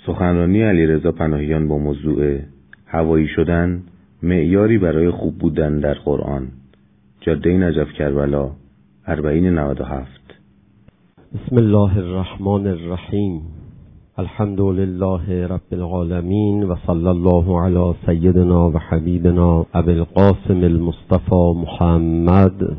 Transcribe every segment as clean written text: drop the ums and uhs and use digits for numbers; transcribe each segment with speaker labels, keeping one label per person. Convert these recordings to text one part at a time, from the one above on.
Speaker 1: سخنرانی علیرضا پناهیان با موضوع هوایی شدن معیاری برای خوب بودن در قرآن، جاده نجف کربلا 4097.
Speaker 2: بسم الله الرحمن الرحیم. الحمد لله رب العالمین و صلی الله علی سیدنا و حبیبنا ابی القاسم المصطفى محمد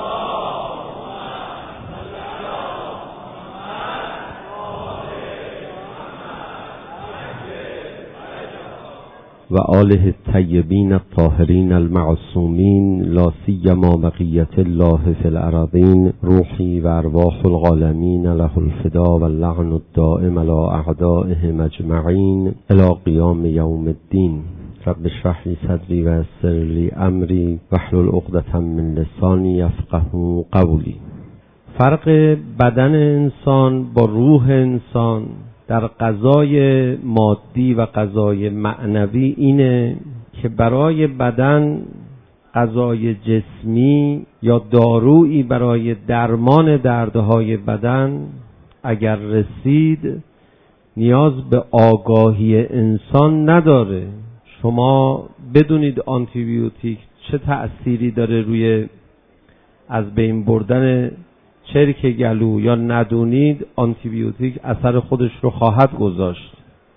Speaker 2: و آله الطیبین الطاهرین المعصومین، لا سیما بقیة الله فی الارضین. روحی و ارواح العالمین له الفدا و اللعن الدائم علی اعدائهم اجمعین الی قیام یوم الدین. رب اشرح لی صدری و یسر لی امری واحلل عقدة من لسانی یفقهوا قولی. فرق بدن انسان با روح انسان در غذای مادی و غذای معنوی اینه که برای بدن غذای جسمی یا دارویی برای درمان دردهای بدن اگر رسید نیاز به آگاهی انسان نداره. شما بدونید آنتیبیوتیک چه تأثیری داره روی از بین بردن چرک گلو، یا ندونید آنتیبیوتیک اثر خودش رو خواهد گذاشت.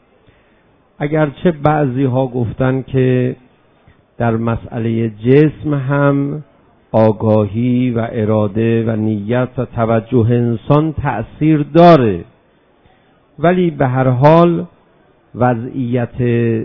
Speaker 2: اگرچه بعضی ها گفتن که در مسئله جسم هم آگاهی و اراده و نیت و توجه انسان تأثیر داره، ولی به هر حال وضعیت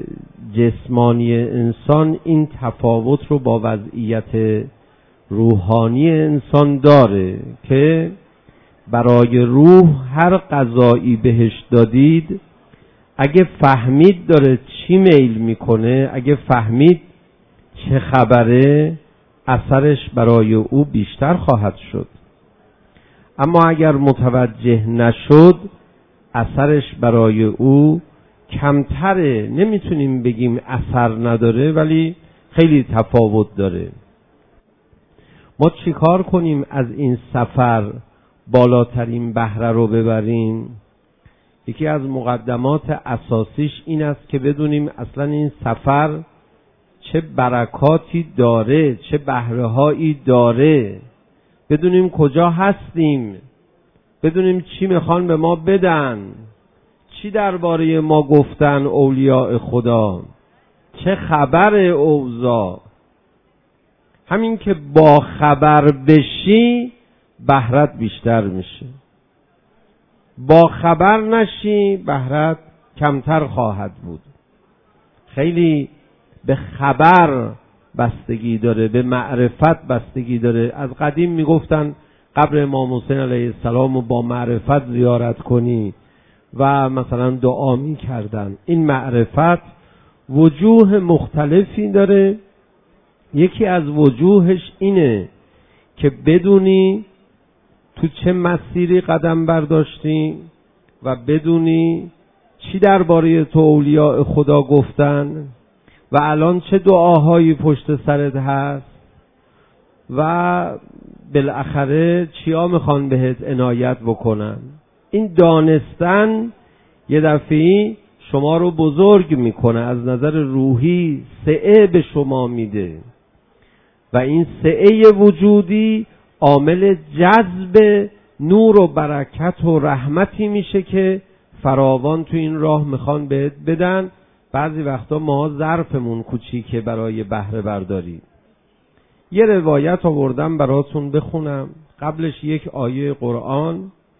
Speaker 2: جسمانی انسان این تفاوت رو با وضعیت روحانی انسان داره که برای روح هر غذایی بهش دادید اگه فهمید داره چی میل میکنه، اگه فهمید چه خبره، اثرش برای او بیشتر خواهد شد. اما اگر متوجه نشد اثرش برای او کمتره. نمیتونیم بگیم اثر نداره، ولی خیلی تفاوت داره. ما چیکار کنیم از این سفر بالاترین بهره رو ببریم؟ یکی از مقدمات اساسیش این است که بدونیم اصلا این سفر چه برکاتی داره، چه بهره‌هایی داره، بدونیم کجا هستیم، بدونیم چی میخوان به ما بدن، چی درباره ما گفتن اولیاء خدا، چه خبر اوضاع. همین که با خبر بشی بهرت بیشتر میشه، با خبر نشی بهرت کمتر خواهد بود. خیلی به خبر بستگی داره، به معرفت بستگی داره. از قدیم میگفتن قبر امام حسین علیه السلام رو با معرفت زیارت کنی و مثلا دعا میکردن. این معرفت وجوه مختلفی داره. یکی از وجوهش اینه که بدونی تو چه مسیری قدم برداشتی و بدونی چی درباره تو اولیاء خدا گفتن و الان چه دعاهایی پشت سرت هست و بالاخره چیا میخوان بهت عنایت بکنن. این دانستن یه دفعی شما رو بزرگ میکنه، از نظر روحی سعه به شما میده و این سعه وجودی عامل جذب نور و برکت و رحمتی میشه که فراوان تو این راه میخوان بهت بدن. بعضی وقتا ما ظرفمون کوچیکه برای بهره برداری. یه روایت آوردم براتون بخونم، قبلش یک آیه قرآن.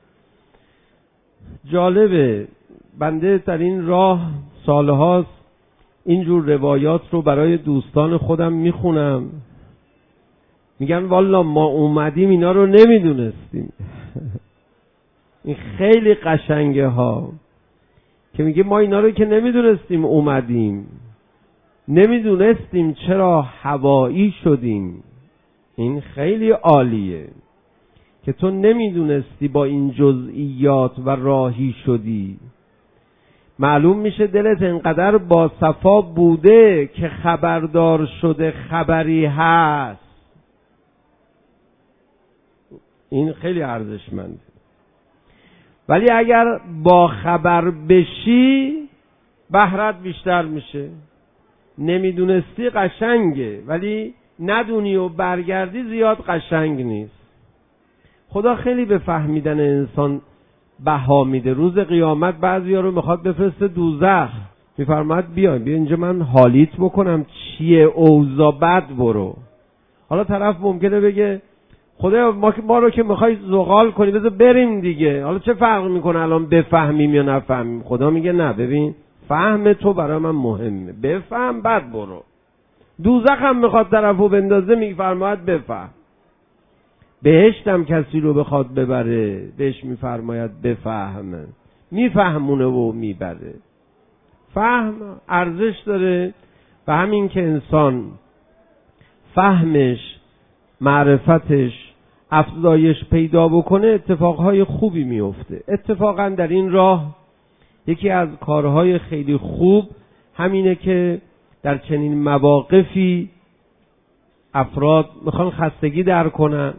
Speaker 2: جالبه، بنده در این راه سالهاست اینجور روایات رو برای دوستان خودم میخونم، میگن والا ما اومدیم اینا رو نمیدونستیم. این خیلی قشنگه ها که میگه ما اینا رو که نمیدونستیم اومدیم، نمیدونستیم چرا هوایی شدیم. این خیلی عالیه که تو نمیدونستی با این جزئیات و راهی شدی. معلوم میشه دلت انقدر با صفا بوده که خبردار شده خبری هست. این خیلی ارزشمنده. ولی اگر با خبر بشی
Speaker 3: بهرت بیشتر میشه. نمیدونستی قشنگه، ولی ندونی و برگردی زیاد قشنگ نیست. خدا خیلی به فهمیدن انسان بها میده. روز قیامت بعضیا رو میخواد بفرسته دوزخ، میفرماد بیا اینجا من حالیت بکنم چیه اوضاع، بد برو. حالا طرف ممکنه بگه خدا ما رو که میخوای زغال کنی بذار بریم دیگه، حالا چه فرق میکنه الان بفهمیم یا نفهمیم؟ خدا میگه نه، ببین فهم تو برای من مهمه، بفهم بعد برو. دوزخ هم میخواد طرفو بندازه، میفرماید بفهم. بهشتم کسی رو بخواد ببره بهش میفرماید بفهم، میفهمونه و میبره. فهم ارزش داره و همین که انسان فهمش، معرفتش افزایش پیدا بکنه اتفاقهای خوبی میفته. اتفاقا در این راه یکی از کارهای خیلی خوب همینه که در چنین مواقفی افراد میخوان خستگی در کنن،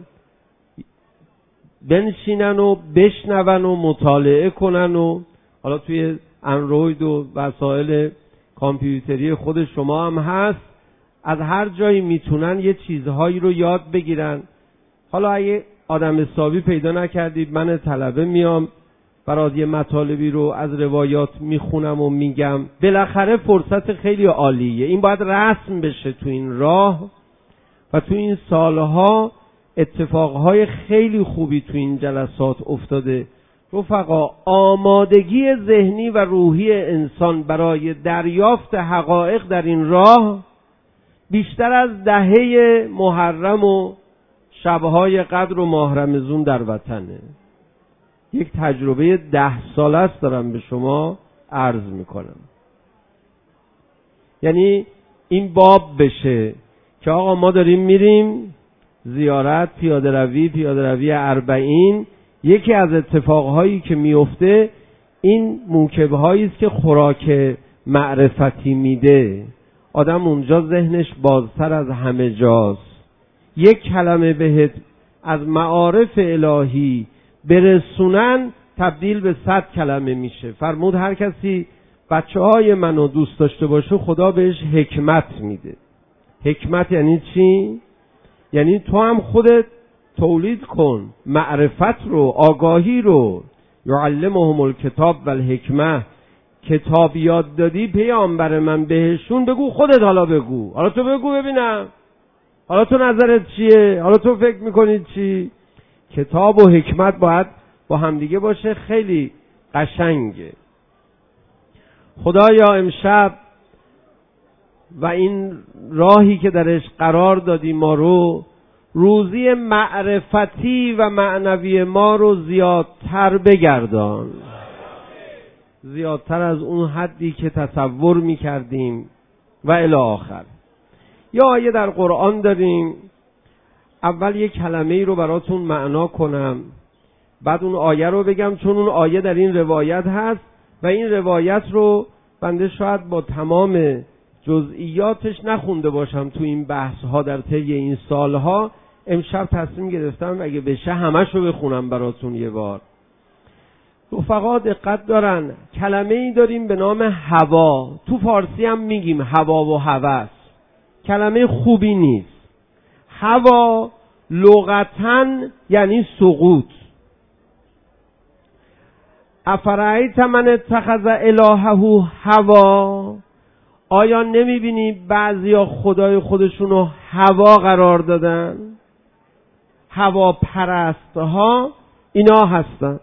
Speaker 3: بنشینن و بشنون و مطالعه کنن و حالا توی اندروید و وسایل کامپیوتری خود شما هم هست، از هر جایی میتونن یه چیزهایی رو یاد بگیرن. حالا اگه آدم حسابی پیدا نکردید، من طلبه میام برات یه مطالبی رو از روایات میخونم و میگم. بالاخره فرصت خیلی عالیه، این باید رسم بشه تو این راه. و تو این سالها اتفاقهای خیلی خوبی تو این جلسات افتاده. رفقا، آمادگی ذهنی و روحی انسان برای دریافت حقایق در این راه بیشتر از دهه محرم و شبهای قدر و ماه رمضان در وطنه. یک تجربه 10 ساله است دارم به شما عرض میکنم. یعنی این باب بشه که آقا ما داریم میریم زیارت، پیاده روی اربعین. یکی از اتفاقهایی که میفته این موکبهایی است که خوراک معرفتی میده. آدم اونجا ذهنش بازتر از همه جاست. یک کلمه بهت از معارف الهی برسونن تبدیل به 100 کلمه میشه. فرمود هر کسی بچه‌های منو دوست داشته باشه خدا بهش حکمت میده. حکمت یعنی چی؟ یعنی تو هم خودت تولید کن معرفت رو، آگاهی رو. یعلمهم الکتاب و الحکمه، کتاب یاد دادی پیامبر من بهشون بگو، خودت حالا بگو، حالا تو بگو ببینم، حالا تو نظرت چیه، حالا تو فکر میکنی چی. کتاب و حکمت باید با همدیگه باشه، خیلی قشنگه. خدایا امشب و این راهی که درش قرار دادی ما رو، روزی معرفتی و معنوی ما رو زیادتر بگردان، زیادتر از اون حدی که تصور میکردیم و الی آخر. یا آیه در قرآن داریم، اول یک کلمه ای رو براتون معنا کنم، بعد اون آیه رو بگم، چون اون آیه در این روایت هست و این روایت رو بنده شاید با تمام جزئیاتش نخونده باشم تو این بحث ها در طی این سالها. امشب تصمیم گرفتم اگه بشه همش رو بخونم براتون یه بار. رفقا دقت دارن، کلمه ای داریم به نام هوا. تو فارسی هم میگیم هوا و هوس. کلمه خوبی نیست. هوا لغتاً یعنی سقوط. افرایت من اتخذ الهه هوا، آیا نمیبینی بعضیا خدای خودشونو هوا قرار دادن؟ هوا پرست ها اینا هستن.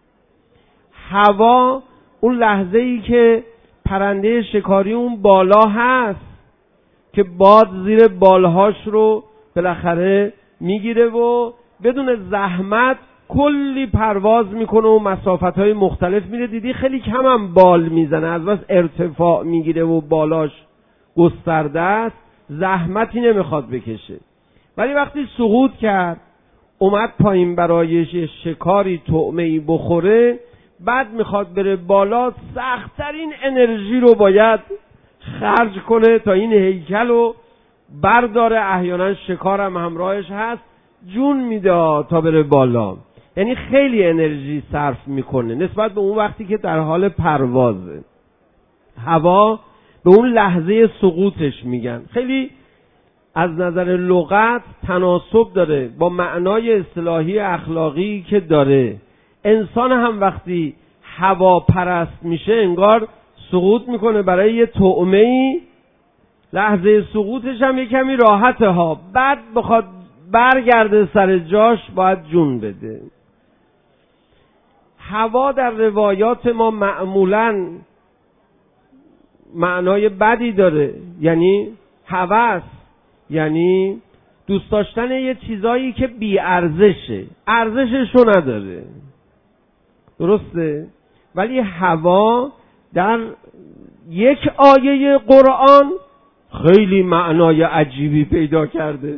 Speaker 3: هوا اون لحظه ای که پرنده شکاری اون بالا هست که باد زیر بالهاش رو بالاخره میگیره و بدون زحمت کلی پرواز میکنه و مسافتهای مختلف میره. دیدی خیلی کم هم بال میزنه، از بس ارتفاع میگیره و بالاش گسترده است، زحمتی نمیخواد بکشه. ولی وقتی سقوط کرد اومد پایین برای شکاری طعمه‌ای بخوره، بعد میخواد بره بالا، سخت‌ترین انرژی رو باید خرج کنه تا این هیکل رو برداره. احیانا شکارم همراهش هست، جون میده تا بره بالا. یعنی خیلی انرژی صرف میکنه نسبت به اون وقتی که در حال پروازه. هوا به اون لحظه سقوطش میگن. خیلی از نظر لغت تناسب داره با معنای اصطلاحی اخلاقی که داره. انسان هم وقتی هوا پرست میشه انگار سقوط میکنه برای یه طعمه‌ای، لحظه سقوطش هم یه کمی راحته ها، بعد بخواد برگرده سر جاش باید جون بده. هوا در روایات ما معمولاً معنای بدی داره، یعنی هوس، یعنی دوست داشتن یه چیزایی که بی ارزشه، ارزششو نداره. درسته؟ ولی هوا در یک آیه قرآن خیلی معنای عجیبی پیدا کرده.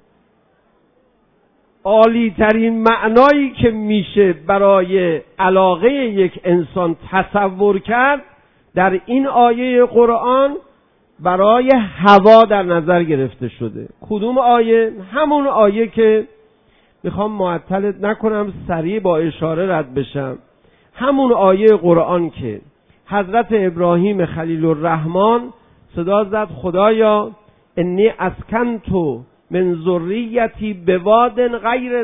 Speaker 3: عالی ترین معنایی که میشه برای علاقه یک انسان تصور کرد در این آیه قرآن برای هوا در نظر گرفته شده. کدوم آیه؟ همون آیه که میخوام معطلت نکنم، سریع با اشاره رد بشم. همون آیه قرآن که حضرت ابراهیم خلیل الرحمن صدا زد خدایا انی اسکنتو من ذریتی بواد غیر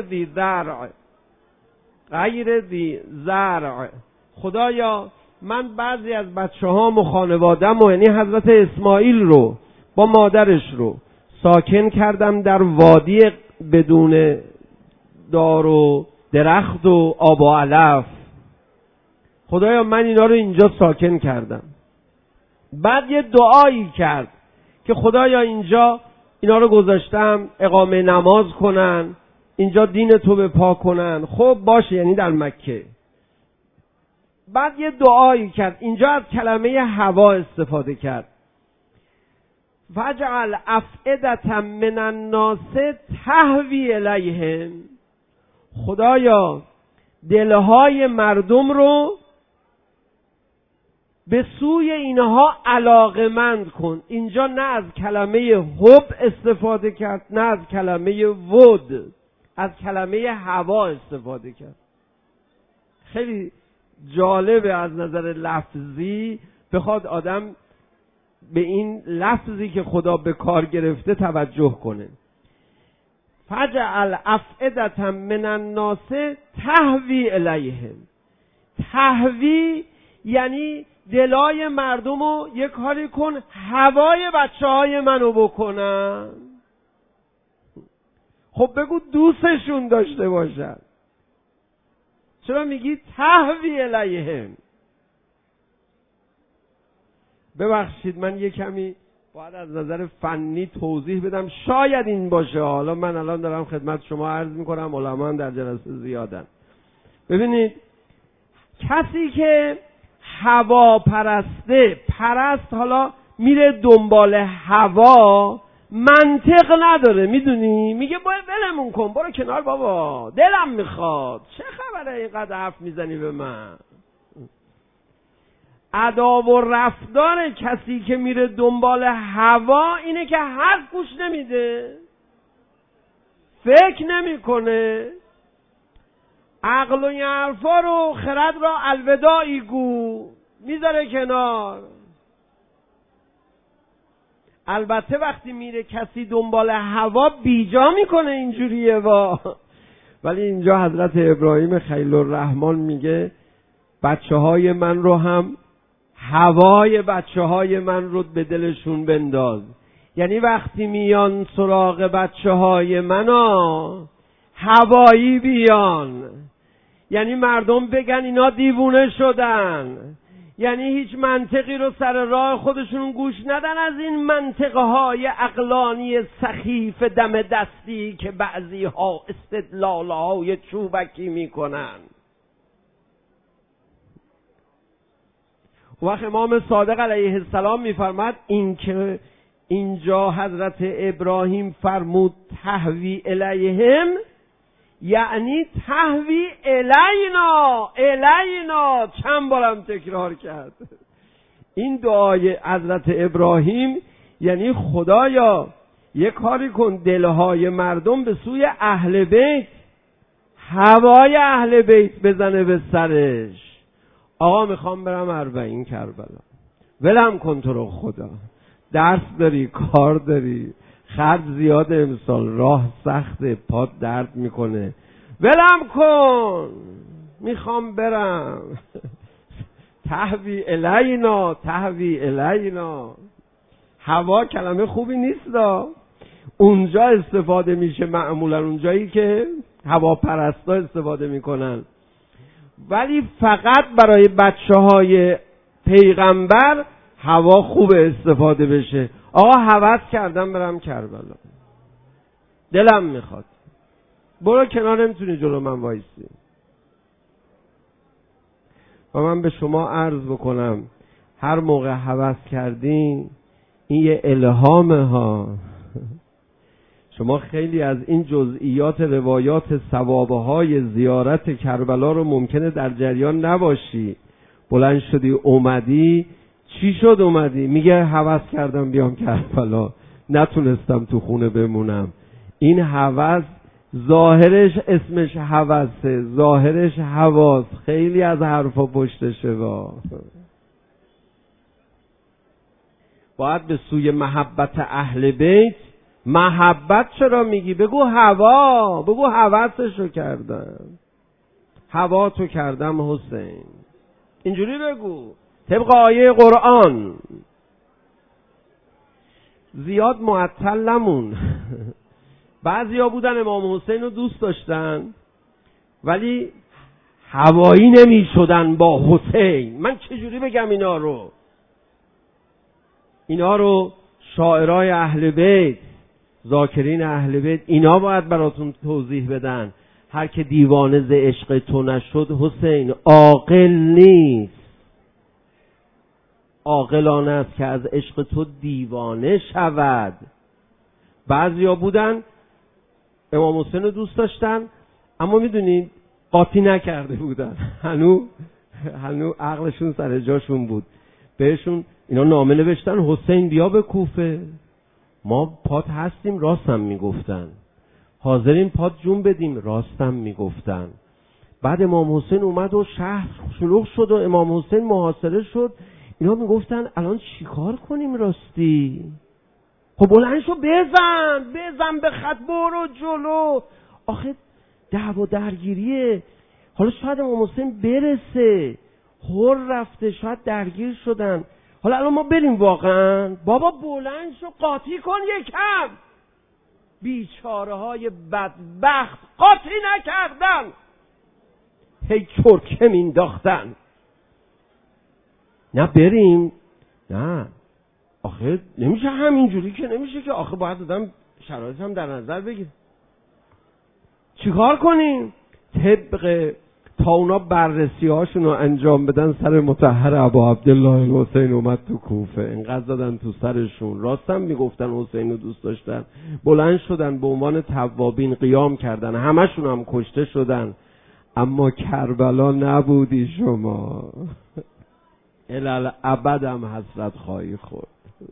Speaker 3: ذی زرع، خدایا من بعضی از بچه هام و خانوادم و یعنی حضرت اسماعیل رو با مادرش رو ساکن کردم در وادی بدون دار و درخت و آب و علف. خدایا من اینا رو اینجا ساکن کردم. بعد یه دعایی کرد که خدایا اینجا اینا رو گذاشتم اقامه نماز کنن، اینجا دین تو به پا کنن. خب باشه، یعنی در مکه. بعد یه دعایی کرد، اینجا از کلمه هوا استفاده کرد. فجعل افئدة من الناس تهوی الیهم، خدایا دلهای مردم رو به سوی اینها علاقمند کن. اینجا نه از کلمه حب استفاده کرد، نه از کلمه ود، از کلمه هوا استفاده کرد. خیلی جالبه از نظر لفظی بخواد آدم به این لفظی که خدا به کار گرفته توجه کنه. فجعل افئدة من الناس تهوی الیهم. تهوی یعنی دلای مردم رو یک کاری کن هوای بچه های منو بکنن. خب بگو دوستشون داشته باشن. چرا میگی تهوی الیهم؟ ببخشید من یه کمی باید از نظر فنی توضیح بدم، شاید این باشه. حالا من الان دارم خدمت شما عرض میکنم، علما در جلسه زیادن. ببینید کسی که هوا پرسته، پرست حالا میره دنبال هوا، منطق نداره، میدونی؟ میگه باید ولمون کن، برو کنار بابا، دلم میخواد، چه خبره اینقدر حرف میزنی به من؟ ادا و رفتار کسی که میره دنبال هوا اینه که حرف گوش نمیده، فکر نمیکنه، عقل و این حرفا رو، خرد را الوداعی گو، میذاره کنار. البته وقتی میره کسی دنبال هوا بیجا میکنه، اینجوریه ولی اینجا حضرت ابراهیم خلیل الرحمن میگه بچه های من رو هم هوای بچه های من رو به دلشون بنداز. یعنی وقتی میان سراغ بچه های من هوایی بیان، یعنی مردم بگن اینا دیوونه شدن، یعنی هیچ منطقی رو سر راه خودشون گوش ندن از این منطقهای عقلانی سخیف دم دستی که بعضی ها استدلالهای چوبکی میکنن. وقت امام صادق علیه السلام میفرماد این که اینجا حضرت ابراهیم فرمود تهوی الیهم، یعنی تهوی الینا چند بارم تکرار کرد. این دعای حضرت ابراهیم یعنی خدایا یک کاری کن دلهای مردم به سوی اهل بیت، هوای اهل بیت بزنه به سرش. آقا میخوام برم 40 کربلا، ولم کن تو رو خدا، درس داری، کار داری، خرج زیاد امسال، راه سخته، پات درد میکنه، ولم کن میخوام برم. تهوی الینا تهوی الینا. هوا کلمه خوبی نیست، اونجا استفاده میشه معمولا، اونجایی که هواپرستا استفاده میکنن، ولی فقط برای بچه‌های پیغمبر هوا خوبه استفاده بشه. آقا هوس کردم برم کربلا، دلم میخواد، برو کنار، نمیتونی جلو من وایسی. و من به شما عرض بکنم هر موقع هوس کردین این یه الهامه ها. شما خیلی از این جزئیات روایات ثوابهای زیارت کربلا رو ممکنه در جریان نباشی. بلند شدی اومدی، چی شد اومدی؟ میگه هوس کردم بیام کربلا، نتونستم تو خونه بمونم. این هوس ظاهرش اسمش هوسه، ظاهرش حواس، خیلی از حرفا پشتشه. باید به سوی محبت اهل بیت. محبت چرا میگی؟ بگو هوا، بگو هوسشو کردم، هوا تو کردم حسین، اینجوری بگو طبق آیه قرآن. زیاد معطل نمون. بعضیا بودن امام حسین رو دوست داشتن ولی هوایی نمی شدن با حسین. من چجوری بگم اینا رو شاعرای اهل بیت، ذاکرین اهل بیت، اینا باید براتون توضیح بدن. هر که دیوانه ز عشق تو نشد حسین عاقل نیست. عاقلانه است که از عشق تو دیوانه شود. بعضیا بودن امام حسین رو دوست داشتن اما میدونید قاطی نکرده بودن، هنو عقلشون سر جاشون بود. بهشون اینا نامه نوشتن حسین بیا به کوفه، ما پات هستیم، راستم میگفتن، حاضرین پات جون بدیم، راستم میگفتن. بعد امام حسین اومد و شهر شلوغ شد و امام حسین محاصره شد، اینا میگفتن الان چیکار کنیم راستی؟ خب بلند شو بزن به خط، برو جلو. آخه دعوا درگیریه، حالا شاید امام حسین برسه، هر رفته، شاید درگیر شدن، حالا الان ما بریم واقعا؟ بابا بلند شو قاطی کن یکم. بیچاره های بدبخت قاطی نکردن، هی چرکه مینداختن. نه بریم، نه آخه نمیشه همینجوری که نمیشه که، آخه باید آدم شرایط هم در نظر بگیر. چیکار کنیم؟ طبق تا اونا بررسی هاشون رو انجام بدن، سر مطهر ابا عبدالله الحسین اومد تو کوفه، اینقدر زدن تو سرشون، راستم میگفتن حسین رو دوست داشتن، بلند شدن به عنوان توابین قیام کردن، همشون هم کشته شدن. اما کربلا نبودی شما، الالعبد هم حسرت خواهی خورد.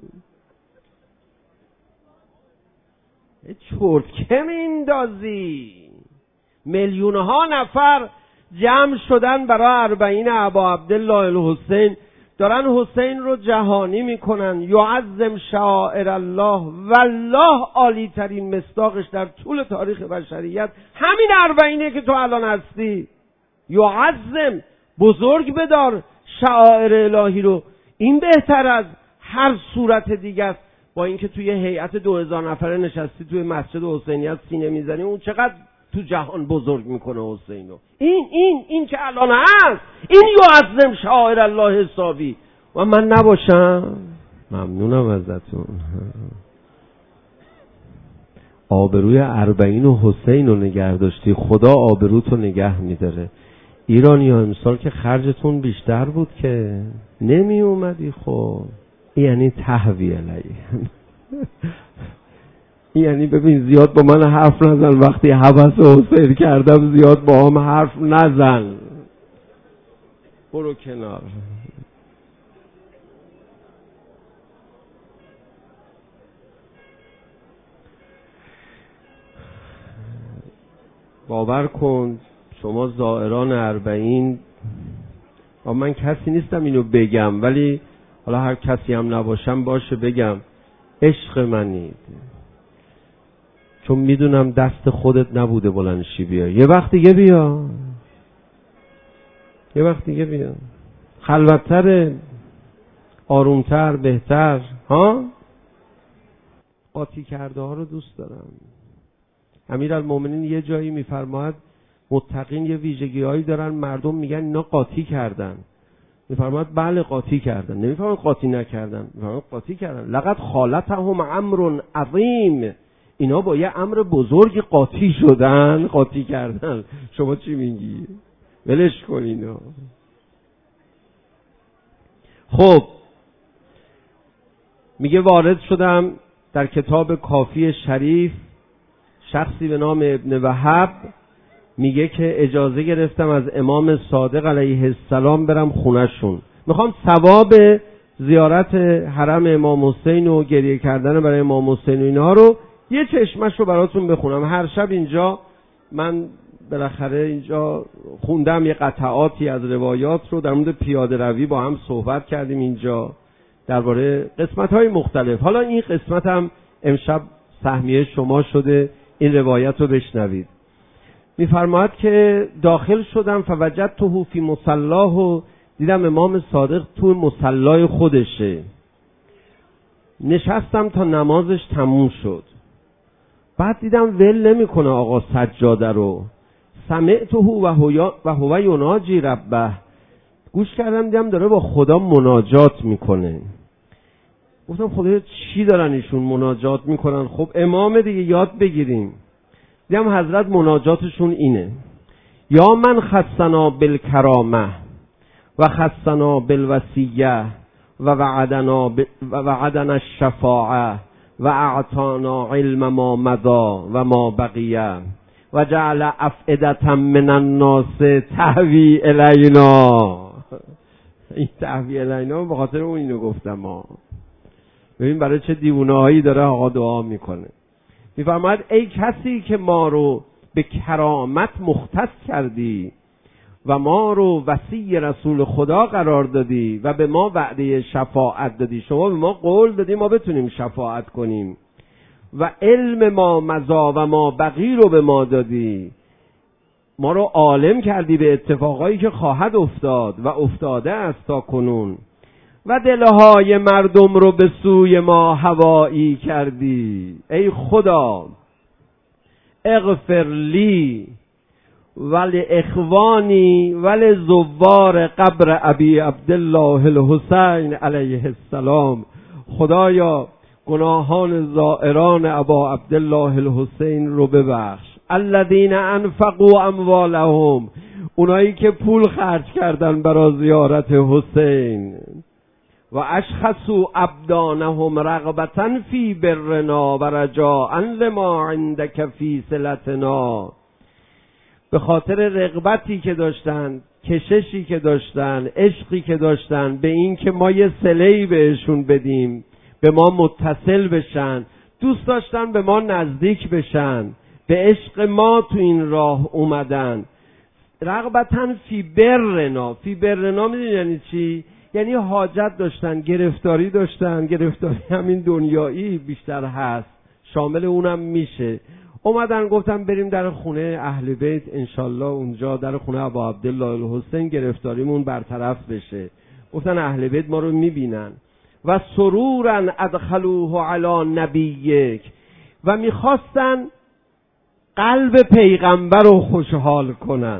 Speaker 3: چرتکه میندازی. میلیون ها نفر جمع شدن برای اربعین ابا عبدالله الحسین، دارن حسین رو جهانی میکنن. یعظم شعائر الله، والله عالی ترین مصداقش در طول تاریخ بشریت همین اربعینه که تو الان هستی. یعظم، بزرگ بدار شعائر الهی رو، این بهتر از هر صورت دیگه است. با اینکه توی هیئت 2000 نفره نشستی توی مسجد حسینیت سینه میزنی، اون چقدر تو جهان بزرگ میکنه حسینو. این که الان هست، این یعظم شعائر الله حسابی. و من نباشم؟ ممنونم ازتون. آبروی اربعین و حسین رو نگه داشتی، خدا آبروتو نگه میداره. ایرانی ها امسال که خرجتون بیشتر بود که نمی اومدی. خب یعنی تهویه علیه. یعنی ببین زیاد با من حرف نزن، وقتی هوس حسین کردم زیاد با هم حرف نزن، برو کنار. باور کن شما زائران اربعین، من کسی نیستم اینو بگم ولی حالا هر کسی هم نباشم باشه بگم عشق منید، چون میدونم دست خودت نبوده بلندشی بیا. یه وقت دیگه بیا، یه وقت دیگه بیا، خلوت‌تر، آرومتر، بهتر. ها قاطی کرده ها رو دوست دارم. امیرالمومنین یه جایی میفرماید متقین یه ویژگی‌هایی دارن، مردم میگن اینا قاطی کردن. میفرماید بله قاطی کردن، نمیفرماید قاطی نکردن، میفرماید قاطی کردن. لقد خالتهم امر عظیم، اینا با یه امر بزرگی قاطی شدن، قاطی کردن. شما چی میگی؟ ولش کن اینو. خب میگه وارد شدم در کتاب کافی شریف، شخصی به نام ابن وهب میگه که اجازه گرفتم از امام صادق علیه السلام برم خونه‌شون، میخوام ثواب زیارت حرم امام حسین و گریه کردن برای امام حسین و اینا رو یه چشمش رو براتون بخونم. هر شب اینجا من بالاخره اینجا خوندم یه قطعاتی از روایات رو، در مورد پیاده روی با هم صحبت کردیم اینجا درباره قسمت‌های مختلف. حالا این قسمت هم امشب سهمیه شما شده، این روایت رو بشنوید. میفرماید که داخل شدم فوجدته فی مصلاه، و دیدم امام صادق تو مصلای خودشه. نشستم تا نمازش تموم شد. بعد دیدم ول نمیکنه آقا سجاده رو. سمعته و هو یناجی ربه، گوش کردم دیدم داره با خدا مناجات میکنه. گفتم خدایا چی دارن ایشون مناجات میکنن؟ خب امام دیگه یاد بگیریم. دیدم حضرت مناجاتشون اینه: یا من خصنا بالکرامه و خصنا بالوصیه و وعدنا الشفاعه و اعطانا علم ما مضى و ما بقیه و جعل افئدة من الناس تهوی الینا. این تهوی الینا به خاطر اون اینو گفتم ها. ببین برای چه دیوونه‌هایی داره آقا دعا میکنه. میفرماید ای کسی که ما رو به کرامت مختص کردی و ما رو وصی رسول خدا قرار دادی و به ما وعده شفاعت دادی، شما به ما قول دادی ما بتونیم شفاعت کنیم، و علم ما مضی و ما بقی رو به ما دادی، ما رو عالم کردی به اتفاقایی که خواهد افتاد و افتاده است تا کنون، و دلهای مردم رو به سوی ما هوایی کردی. ای خدا اغفر لی ولی اخوانی ولی زوار قبر ابی عبدالله الحسین علیه السلام. خدایا گناهان زائران ابا عبدالله الحسین رو ببخش. الذین انفقوا اموالهم، اونایی که پول خرج کردن برای زیارت حسین. و اشخصوا ابدانهم رغبتا فی برنا و رجاء لما عندک فی صلتنا، به خاطر رغبتی که داشتن، کششی که داشتن، عشقی که داشتن به این که ما یه صله‌ای بهشون بدیم، به ما متصل بشن، دوست داشتن به ما نزدیک بشن، به عشق ما تو این راه اومدن. رغبتا فی برنا، فی برنا میدونی یعنی چی؟ یعنی حاجت داشتن، گرفتاری داشتن، گرفتاری همین دنیایی بیشتر هست، شامل اونم میشه. اومدن گفتن بریم در خونه اهل بیت، انشالله اونجا در خونه ابا عبدالله الحسین گرفتاریمون برطرف بشه. گفتن اهل بیت ما رو میبینن. و سرورا ادخلوه علی نبیک، و میخواستن قلب پیغمبر رو خوشحال کنن.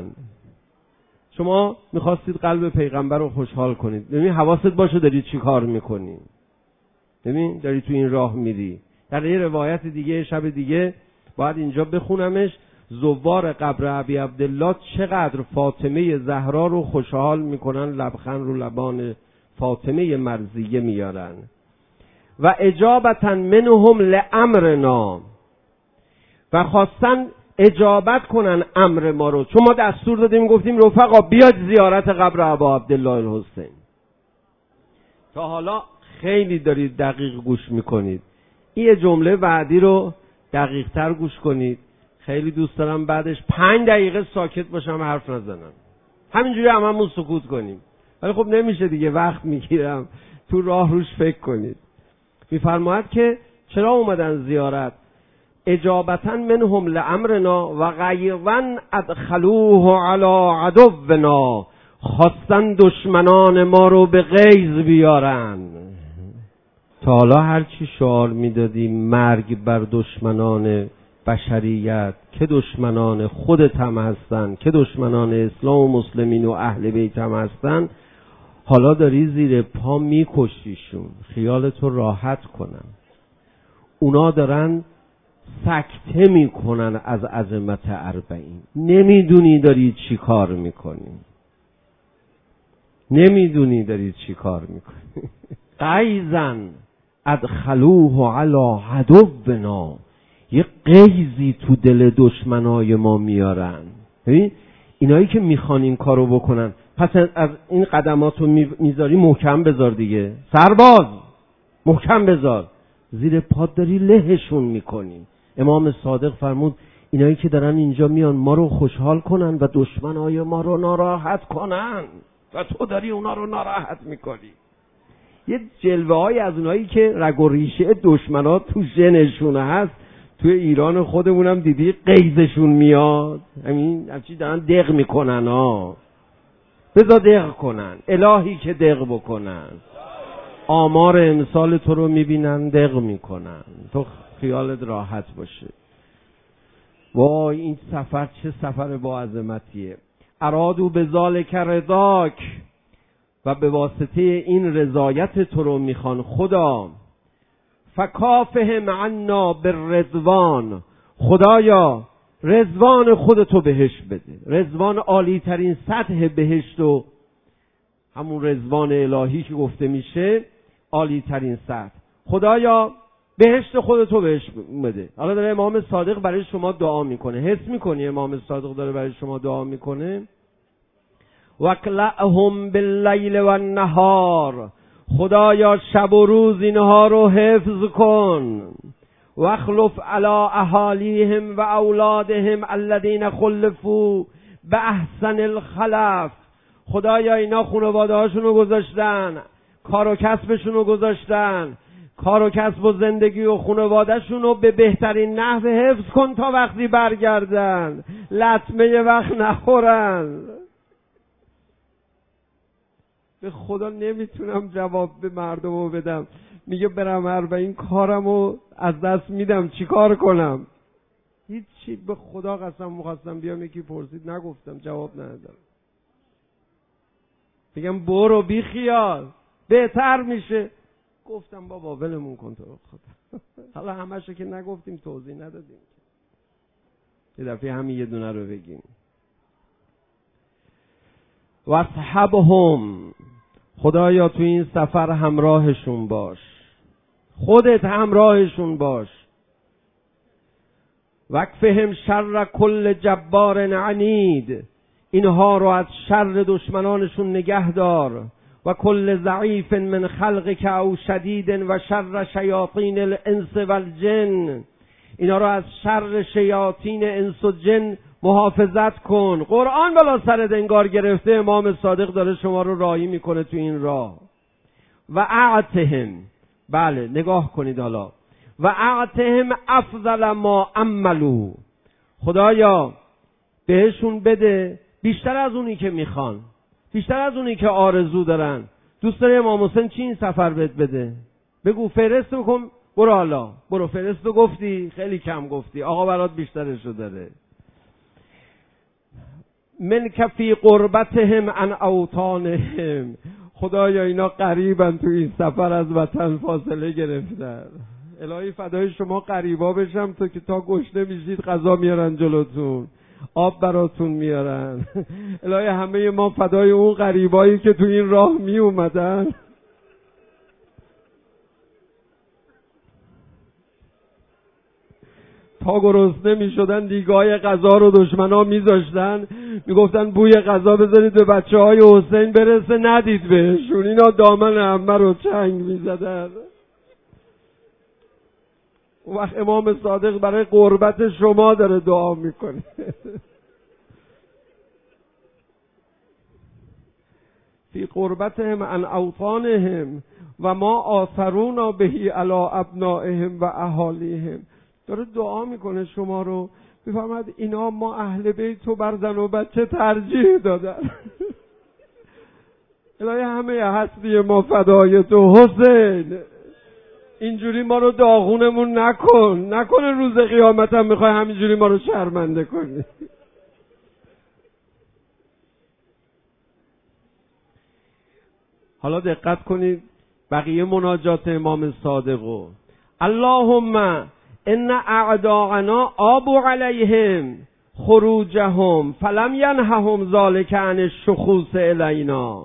Speaker 3: شما میخواستید قلب پیغمبر رو خوشحال کنید، ببین حواست باشه داری چی کار میکنی، ببین داری تو این راه میری. در یه روایت دیگه شب دیگه باید اینجا بخونمش، زوار قبر ابی عبدالله چقدر فاطمه زهرا رو خوشحال میکنن، لبخند رو لبان فاطمه مرضیه میارن. و اجابتا منهم لامرنا، و خواستن اجابت کنن امر ما رو، چون ما دستور دادیم گفتیم رفقا بیاد زیارت قبر ابا عبدالله الحسین. تا حالا خیلی دارید دقیق گوش میکنید، این جمله بعدی رو دقیق تر گوش کنید. خیلی دوست دارم بعدش 5 دقیقه ساکت باشم حرف نزنم، همینجوری هممون سکوت کنیم، ولی خب نمیشه دیگه، وقت میگیرم. تو راه روش فکر کنید. میفرماید که چرا اومدن زیارت؟ اجابتا منهم لامرنا و غیظا ادخلوه علی عدونا، خواستن دشمنان ما رو به غیظ بیارن. تا حالا هرچی شعار میدادی مرگ بر دشمنان بشریت، که دشمنان خودت هم هستن، که دشمنان اسلام و مسلمین و اهل بیت هم هستن، حالا داری زیر پا میکشیشون. خیالتو راحت کنن. اونا دارن سکته میکنن از عظمت اربعین. نمیدونی داری چی کار میکنی. نمیدونی داری چی کار میکنی. غیظن ادخلوه علی عدونا، یه غیظی تو دل دشمنای ما میارن. اینایی که میخوان این کارو بکنن، پس از این قدماتو میذاری محکم بذار دیگه. سرباز محکم بذار، زیر پات داری لهشون میکنی. امام صادق فرمود اینایی که دارن اینجا میان ما رو خوشحال کنن و دشمنای ما رو ناراحت کنن و تو داری اونا رو ناراحت میکنی. یه جلوه های از اونایی که رگ و ریشه دشمنا تو ژنشون هست، توی ایران خودمونم دیدی غیظشون میاد. همچی دارن دق میکنن. بذار دق کنن، الهی که دق بکنن. آمار امسال تو رو میبینن دق میکنن، تو خیالت راحت باشه. وای این سفر چه سفر با عظمتیه. ارادو به ذالک رضاک، و به واسطه این رضایت تو رو میخوان خدا. فکافهم عنا بالرضوان، خدایا رضوان خودتو بهش بده. رضوان عالی ترین سطح بهشت و همون رضوان الهی که گفته میشه عالی ترین سطح. خدایا بهشت خودتو بهش بده. حالا داره امام صادق برای شما دعا میکنه. حس میکنی امام صادق داره برای شما دعا میکنه؟ وَاکْلَعْهُمْ بِاللَّیْلِ وَالنَّهَارِ، خدایا شب و روز اینها رو حفظ کن. وَاخْلُفْ عَلَىٰ أَحَالِیهِمْ وَأَوْلَادِهِمْ الَّذِینَ خُلِّفُوا بِأَحْسَنِ الْخَلَفِ، خدایا اینا خانواده هاشون رو گذاشتن، کار و کسبشون رو گذاشتن، کار و کسب و زندگی و خانوادهشون رو به بهترین نحو حفظ کن تا وقتی برگردن لطمه وقت نخورن. به خدا نمیتونم جواب به مردمو بدم. میگه برم 40 کارمو از دست میدم، چی کار کنم؟ هیچی. به خدا قسم می‌خواستم بیام یکی پرسید نگفتم، جواب ندادم. بگم برو بی خیال بهتر میشه. گفتم بابا ولمون کن تو خدا. حالا همشو که نگفتیم توضیح ندادیم، یه دفعه همین یه دونه رو بگیم. وَاصْحَبْهُمْ، خدایا تو این سفر همراهشون باش، خودت همراهشون باش. وَاکْفِهِمْ شَرَّ کُلِّ جَبَّارٍ عَنِیدٍ، اینها رو از شر دشمنانشون نگه دار. و کل ضعیف من خلقک او شدید و شر شیاطین الانس والجن، اینا رو از شر شیاطین انس و جن محافظت کن. قرآن بالا سرت انگار گرفته، امام صادق داره شما رو راهی میکنه تو این راه. و اعتهم، بله نگاه کنید حالا. و اعتهم افضل ما عملو، خدایا بهشون بده بیشتر از اونی که میخوان، بیشتر از اونی که آرزو دارن. دوست داری امام حسین چی این سفر بهت بده؟ بگو فرست بکن، برو حالا برو فرست. گفتی خیلی کم گفتی، آقا برات بیشترشو داره. من کفی قربتهم عن اوطانهم، خدایا اینا قریبن تو این سفر از وطن فاصله گرفتن. الهی فدای شما قریبا بشم تو که تا گشنه میشید غذا میارن جلوتون، آب براتون میارن. الهی همه ما فدای اون غریبایی که تو این راه می اومدن. تا گرسنه می شدن دیگای غذا رو دشمنا می ذاشتن، می گفتن بوی غذا بذارید به بچه های حسین برسه، ندید بهشون. اینا دامن همه رو چنگ می زدن. وقت امام صادق برای قربت شما داره دعا میکنه. فی قربتهم عن اوطانهم و ما آثرونا بهی علی ابنائهم و اهالیهم. داره دعا میکنه شما رو، میفرماد اینا ما اهل بیت رو بر زن و بچه ترجیح دادن. الهی همه هستی ما فدای تو حسین، اینجوری ما رو داغونمون نکنه روز قیامت هم میخوای همینجوری ما رو شرمنده کنی. حالا دقت کنید بقیه مناجات امام صادقو. اللهم ان اعداءنا آبوا علیهم خروجهم فلم ینههم ذلک عن الشخوص الینا.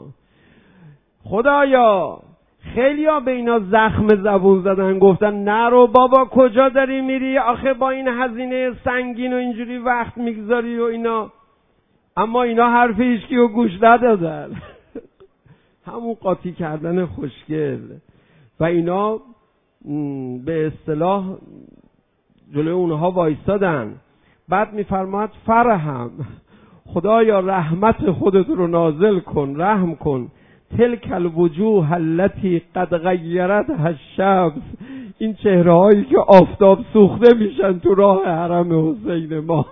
Speaker 3: خدایا خیلیا به اینا زخم زبون زدن، گفتن نرو بابا کجا داری میری، آخه با این هزینه سنگین و اینجوری وقت میگذاری و اینا، اما اینا حرف هیچکی رو گوش ندادن. همون قاطی کردن خوشگل. و اینا به اصطلاح جلوی اونها وایستادن. بعد میفرماد فرحم، خدایا رحمت خودت رو نازل کن، رحم کن، تلک الوجوه التي قد غیرتها الشمس، این چهره هایی که آفتاب سوخته میشن تو راه حرم حسین ما،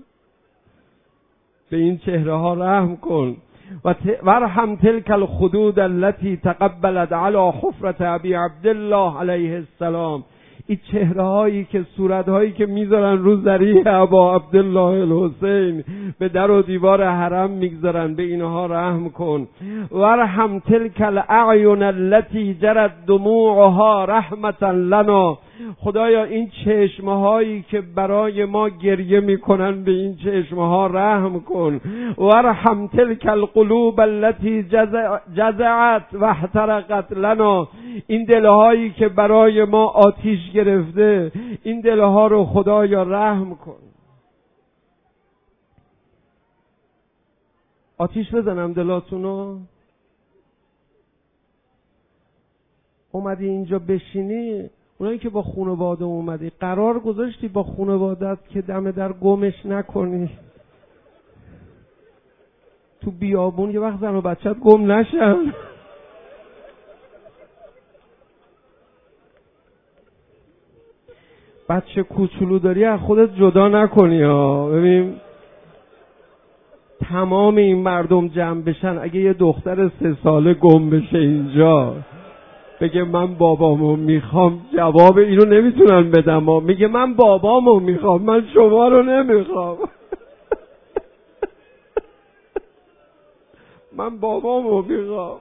Speaker 3: به این چهره ها رحم کن. ورحم تلک الخدود التي تقبلت على حفرة ابی عبدالله علیه السلام، این چهره هایی که صورت هایی که میذارن رو ذریح ابا عبدالله الحسین به در و دیوار حرم میگذارن، به اینها رحم کن. ورحم تلک الاعین التي جرت دموعها رحمتا لنا، خدایا این چشمه هایی که برای ما گریه میکنن به این چشمه ها رحم کن. ورحم تلک القلوب التي جزعت و احترقت لنا، این دلهایی که برای ما آتیش گرفته این دلها رو خدایا رحم کن. آتیش بزنم دلاتونو؟ اومدی اینجا بشینی، اونایی که با خانواده اومدی قرار گذاشتی با خانوادت که دم در گمش نکنی تو بیابون، یه وقت زن و بچت گم نشن. بچه کوچولو داری از خودت جدا نکنی ها. ببین تمام این مردم جمع بشن، اگه یه دختر 3 ساله گم بشه اینجا بگه من بابامو میخوام، جواب اینو نمیتونن بدم. میگه من بابامو میخوام، من شما رو نمیخوام. من بابامو میخوام.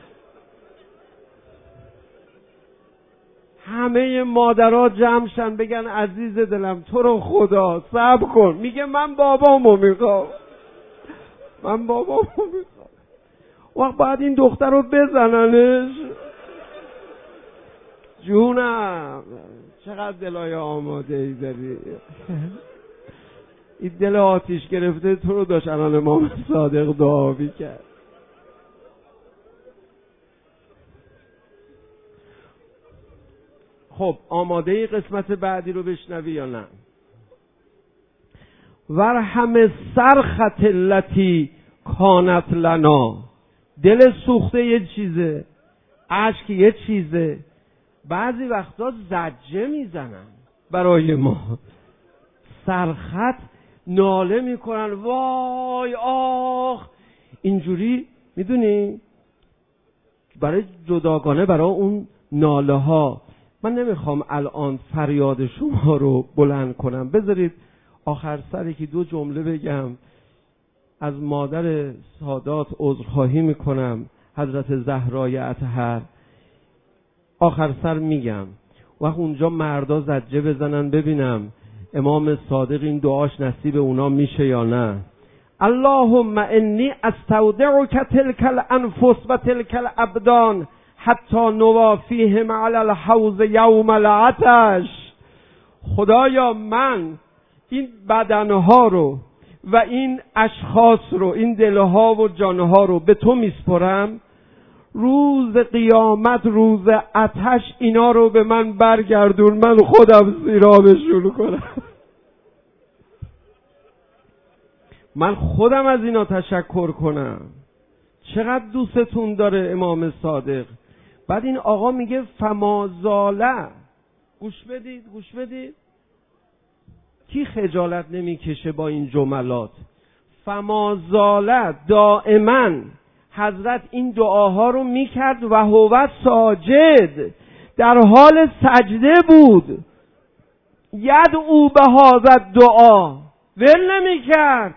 Speaker 3: همه مادرها جمع شن بگن عزیز دلم تو رو خدا صبر کن، میگه من بابامو میخوام، من بابامو میخوام. وقت بعد این دختر رو بزننش. جونم چقدر دلای آماده ای داری. این دل آتیش گرفته تو رو داشت الان امام صادق دعا می‌کرد. خب آماده ای قسمت بعدی رو بشنوی یا نه؟ ورحم سرخت التی کانت لنا، دل سوخته یه چیزه، اشک یه چیزه، بعضی وقتا زجه میزنن برای ما، سرخط ناله میکنن وای آخ اینجوری. میدونی برای جداگانه برای اون ناله ها، من نمیخوام الان فریاد شما رو بلند کنم، بذارید آخر سر که 2 جمله بگم. از مادر سادات عذرخواهی میکنم، حضرت زهرای اطهر، آخر سر میگم وقت اونجا مردا زجه بزنن ببینم امام صادق این دعاش نصیب اونا میشه یا نه. اللهم انی استودعک تلک الانفس و تلک الابدان حتی نوافیهم علی الحوض یوم العطش. خدایا من این بدنها رو و این اشخاص رو، این دلها و جانها رو به تو میسپرم، روز قیامت، روز آتش اینا رو به من برگردون، من خودم سیرابشون کنم. من خودم از اینا تشکر کنم. چقدر دوستتون داره امام صادق. بعد این آقا میگه فمازاله، گوش بدید کی خجالت نمیکشه با این جملات؟ فمازاله، دائما حضرت این دعاها رو میکرد و هو ساجد، در حال سجده بود، یدعو به هذا دعا، ول نمیکرد.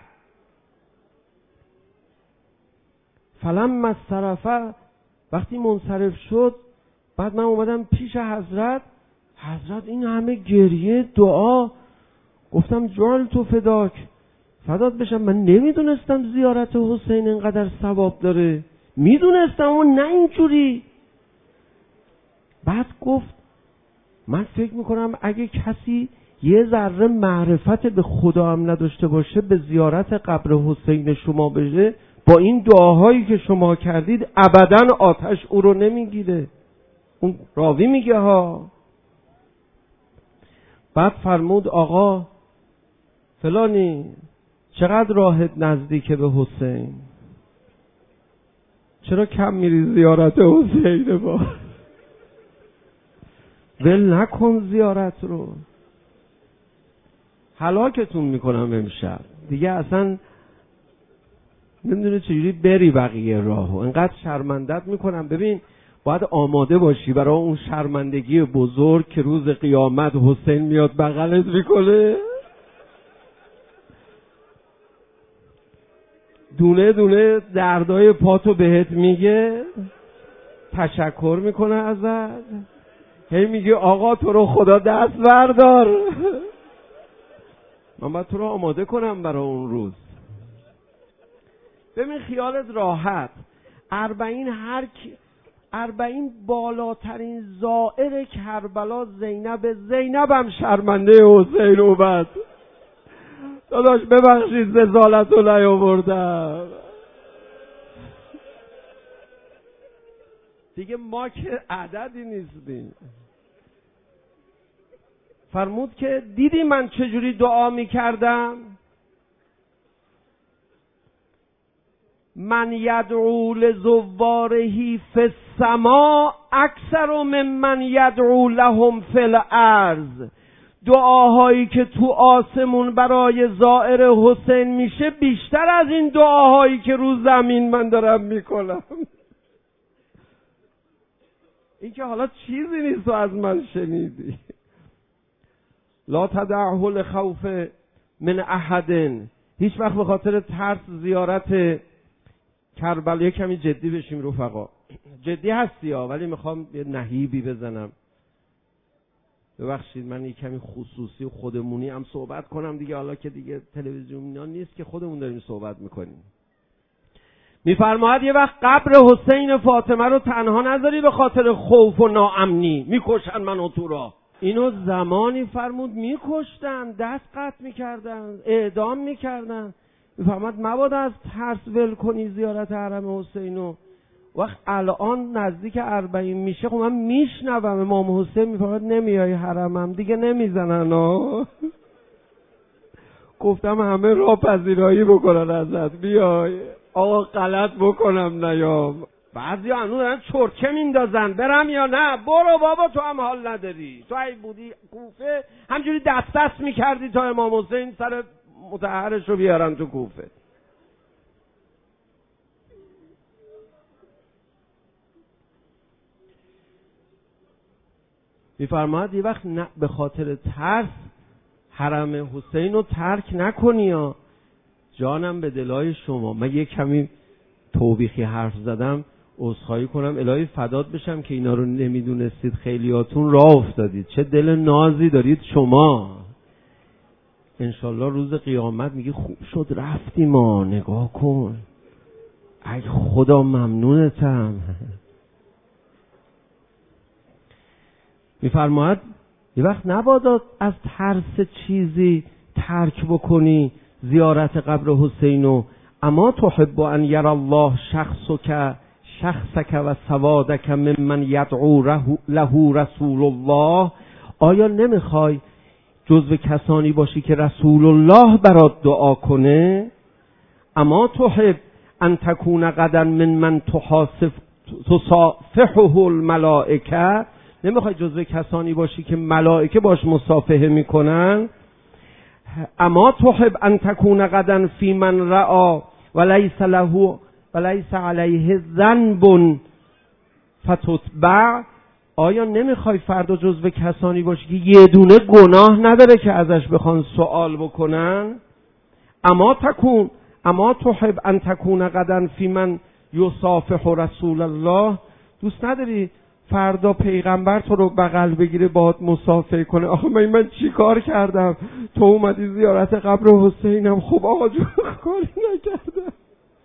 Speaker 3: فلما انصرف، وقتی منصرف شد، بعد من اومدم پیش حضرت این همه گریه دعا، گفتم جعل تو فدات بشم، من نمیدونستم زیارت حسین اینقدر ثواب داره، میدونستم و نه اینجوری. بعد گفت من فکر میکنم اگه کسی یه ذره معرفت به خدا هم نداشته باشه به زیارت قبر حسین شما بشه، با این دعاهایی که شما کردید ابداً آتش او رو نمیگیره. اون راوی میگه ها. بعد فرمود آقا فلانی چقدر راهت نزدیکه به حسین، چرا کم میری زیارت حسین؟ با ول نکن زیارت رو، هلاکتون میکنم امشب دیگه، اصلا نمیدونه چجوری بری بقیه راهو، انقدر شرمندت میکنم. ببین باید آماده باشی برای اون شرمندگی بزرگ که روز قیامت حسین میاد بغلت میکنه، دونه دونه دردای پاتو بهت میگه، تشکر میکنه ازت، هی میگه آقا تو رو خدا دست بردار. من باید تو رو آماده کنم برای اون روز. ببین خیالت راحت، 40 بالاترین زائر کربلا زینبم شرمنده حسین اومد. داداش ببخشید رسالت رو نیاوردم دیگه، ما که عددی نیستیم. فرمود که دیدی من چجوری دعا میکردم؟ من یدعو لزواره فی السماء اکثر ممن یدعو لهم فی الارض. دعاهایی که تو آسمون برای زائر حسین میشه بیشتر از این دعاهایی که رو زمین من دارم میکنم. این که حالا چیزی نیست از من شنیدی. لا تدعه لخوف من احد، هیچ وقت به خاطر ترس زیارت کربلا. کمی جدی بشیم رفقا، جدی هستی ها، ولی میخوام یه نهیبی بزنم. ببخشید من یه کمی خصوصی و خودمونی هم صحبت کنم دیگه، حالا که دیگه تلویزیون اینا نیست که خودمون داریم صحبت میکنیم. میفرماید یه وقت قبر حسین فاطمه رو تنها نذاری به خاطر خوف و ناامنی، میکشن منو تو را. اینو زمانی فرمود میکشتن، دست قطع میکردن، اعدام میکردن. میفرماید مبادا از ترس ول کنی زیارت حرم حسینو. وقت الان نزدیک 40 میشه، خب من میشنوم امام حسین میفرماید نمیای حرمم دیگه، نمیزنن ها. گفتم همه راه پذیرایی بکنن ازت، بیای آقا غلط بکنم نیام. بعضی ها هنوز دارن چرچه میندازن برم یا نه. برو بابا تو هم حال نداری، تو ای بودی کوفه همجوری دست میکردی تا امام حسین سر مطهرش رو بیارن تو کوفه. میفرماید یه وقت به خاطر ترس حرم حسین رو ترک نکنی ها. جانم به دلای شما، من یه کمی توبیخی حرف زدم، عذرخواهی کنم، الهی فدات بشم که اینا رو نمیدونستید، خیلیاتون راه افتادید. چه دل نازی دارید شما. انشالله روز قیامت میگی خوب شد رفتی، ما نگاه کن، ای خدا ممنونتم. میفرماید یه وقت نباید از ترس چیزی ترک بکنی زیارت قبر حسینو. اما تحب ان یرا الله شخصک و سوادک ممن یدعو له رسول الله. آیا نمیخوای جزو کسانی باشی که رسول الله برات دعا کنه؟ اما تحب ان تکون غدا ممن تصافحه الملائکه، نمیخوای جزو کسانی باشی که ملائکه باش مصافحه میکنن. اما تحب ان تکون غدا فی من رعا ولیس له ولیس علیه ذنب فتتبع، آیا نمیخوای فردا جزو کسانی باشی که یه دونه گناه نداره که ازش بخوان سوال بکنن؟ اما تحب ان تکون غدا فی من یصافح رسول الله، دوست نداری فردا پیغمبر تو رو بغل بگیره باهات مصافحه کنه؟ آخه من چی کار کردم تو اومدی زیارت قبر حسینم؟ خب آقا جون کاری نکردم،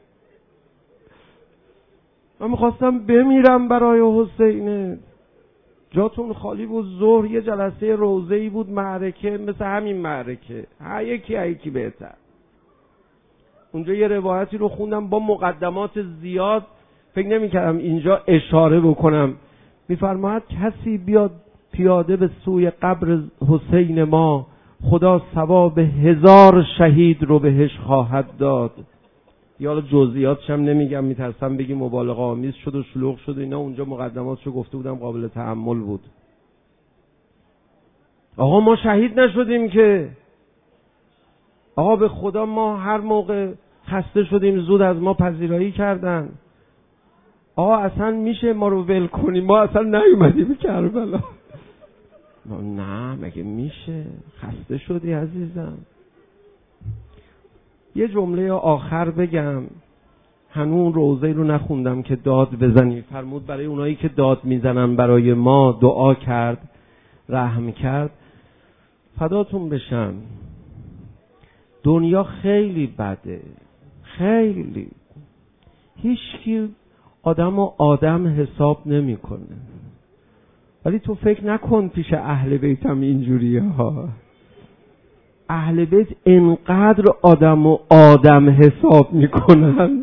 Speaker 3: من میخواستم بمیرم برای حسینه. جاتون خالی بود. ظهر یه جلسه روزه‌ای بود، معرکه مثل همین معرکه، یکی بهتر. اونجا یه روایتی رو خوندم با مقدمات زیاد، فکر نمی‌کردم اینجا اشاره بکنم. می‌فرماید کسی بیاد پیاده به سوی قبر حسین ما، خدا ثواب 1000 شهید رو بهش خواهد داد. یا جزئیاتش هم نمیگم، میترسم بگی مبالغه آمیز شد و شلوغ شد اینا، اونجا مقدماتشو گفته بودم، قابل تأمل بود. آقا ما شهید نشدیم که، آقا به خدا ما هر موقع خسته شدیم زود از ما پذیرایی کردن. آقا اصلا میشه ما رو ول کنیم؟ ما اصلا نیومدیم کربلا. نه مگه میشه؟ خسته شدی عزیزم. یه جمله آخر بگم، هنوز روزه رو نخوندم که داد بزنی. فرمود برای اونایی که داد میزنن برای ما دعا کرد، رحم کرد. فداتون بشم، دنیا خیلی بده، خیلی. هیچکی آدم حساب نمیکنه. ولی تو فکر نکن پیش اهل بیت هم اینجوریه ها. اهل بیت انقدر آدم حساب میکنن،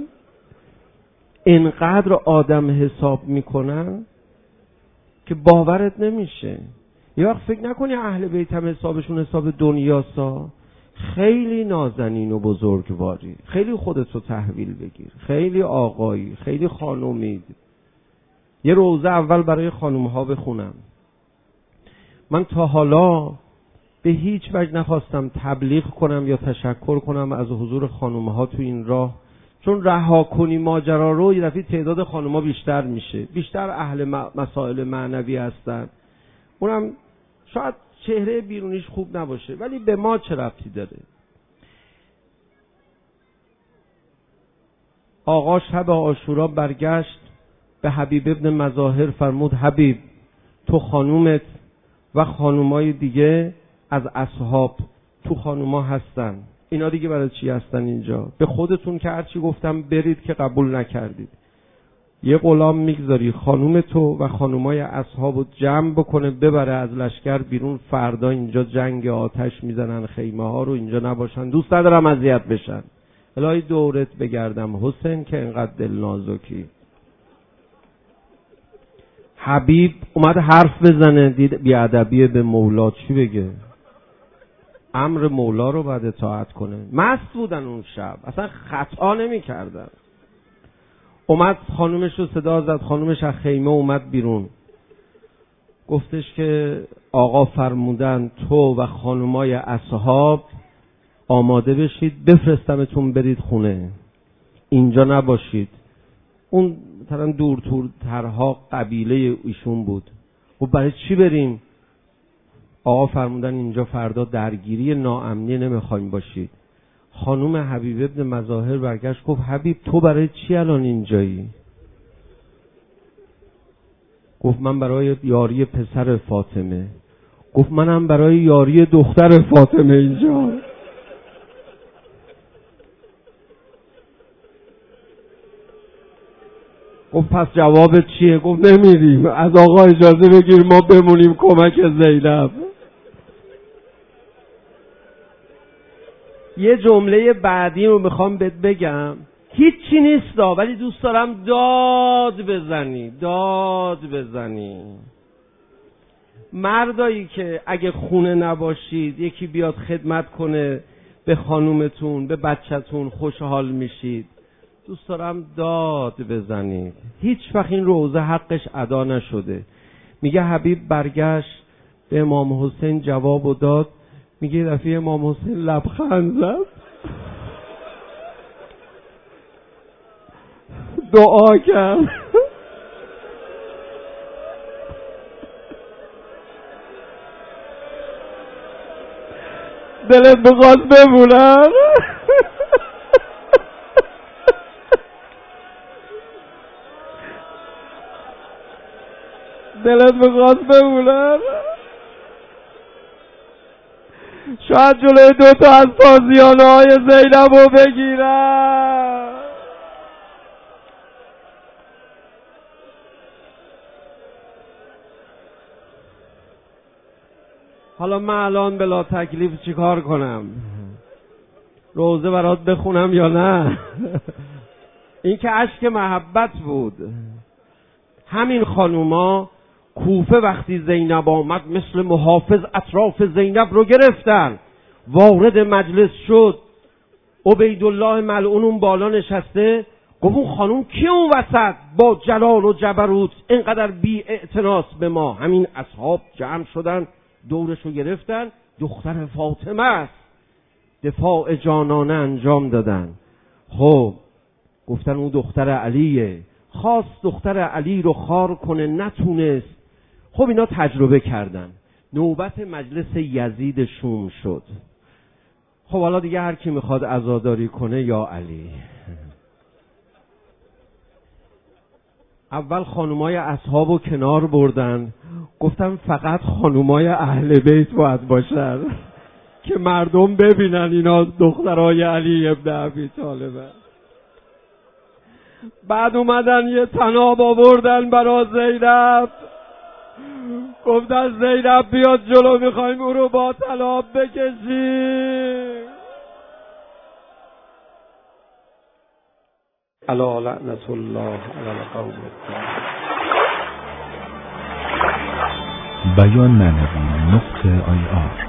Speaker 3: انقدر آدم حساب میکنن که باورت نمیشه. یه وقت فکر نکنی اهل بیت هم حسابشون حساب دنیاسا. خیلی نازنین و بزرگواری، خیلی خودتو تحویل بگیر، خیلی آقایی، خیلی خانومید. یه روزه اول برای خانومها بخونم. من تا حالا به هیچ وجه نخواستم تبلیغ کنم یا تشکر کنم از حضور خانومها تو این راه، چون رها کنی ماجرا رو یه دفعه تعداد خانومها بیشتر میشه، بیشتر اهل مسائل معنوی هستن. اونم شاید چهره بیرونیش خوب نباشه، ولی به ما چه ربطی داره؟ آقا شب عاشورا برگشت به حبیب ابن مظاهر، فرمود حبیب تو خانومت و خانومای دیگه از اصحاب تو خانوما هستن، اینا دیگه برای چی هستن اینجا؟ به خودتون که هرچی گفتم برید که قبول نکردید. یه غلام میگذاری خانوم تو و خانومای اصحابو جمع بکنه ببره از لشکر بیرون، فردا اینجا جنگ آتش میزنن، خیمه ها رو اینجا نباشن، دوست ندارم اذیت بشن. الهی دورت بگردم حسین که انقدر دل نازکی. حبیب اومد حرف بزنه، دید بیادبیه به مولا، چی بگه؟ امر مولا رو باید اطاعت کنه. مست بودن اون شب، اصلا خطا نمی کردن. اومد خانومش رو صدا زد، خانومش از خیمه اومد بیرون، گفتش که آقا فرمودن تو و خانومای اصحاب آماده بشید، بفرستمتون برید خونه، اینجا نباشید. اون مثلا دورترها قبیله ایشون بود. و برای چی بریم؟ آقا فرمودن اینجا فردا درگیری ناامنی نمیخوایم باشید. خانوم حبیب ابن مظاهر برگشت گفت حبیب تو برای چی الان اینجایی؟ گفت من برای یاری پسر فاطمه. گفت منم برای یاری دختر فاطمه اینجا. گفت پس جوابت چیه؟ گفت نمیریم، از آقا اجازه بگیر ما بمونیم کمک زینب. یه جمله بعدی رو میخوام بهت بگم، هیچی نیست ولی دوست دارم داد بزنی. مردایی که اگه خونه نباشید یکی بیاد خدمت کنه به خانومتون به بچه‌تون خوشحال میشید، دوست دارم داد بزنید. هیچ وقت این روزه حقش ادا نشده. میگه حبیب برگشت به امام حسین جواب و داد. میگه دفعه امام حسین لبخند زد، دعا کرد، دلت بخواد بمونم. دلت بخواد بمونم. شاید جلوی 2 تا از تازیانه های زینب رو بگیرم. حالا من الان بلا تکلیف چیکار کنم؟ روزه برات بخونم یا نه؟ این که اشک محبت بود. همین خانوما کوفه وقتی زینب آمد مثل محافظ اطراف زینب رو گرفتن. وارد مجلس شد، عبیدالله ملعون اون بالا نشسته، گفت اون خانوم کی اون وسط با جلال و جبروت اینقدر بی اعتناس به ما؟ همین اصحاب جمع شدن دورش رو گرفتن. دختر فاطمه است. دفاع جانانه انجام دادن. خب گفتن اون دختر علیه. خواست دختر علی رو خار کنه، نتونست. خب اینا تجربه کردن. نوبت مجلس یزید شوم شد. خب حالا دیگه هر کی میخواد عزاداری کنه یا علی. اول خانومای اصحابو کنار بردن، گفتن فقط خانومای اهل بیت باید باشن که مردم ببینن اینا دخترای علی ابن ابی طالبه. بعد اومدن یه طناب آوردن برای زینب، گفتن زینب بیاد جلو، میخوایم او رو با طناب بکشیم. الا لعنت الله علی القوم الظالمین.
Speaker 4: بیان معنوی .ir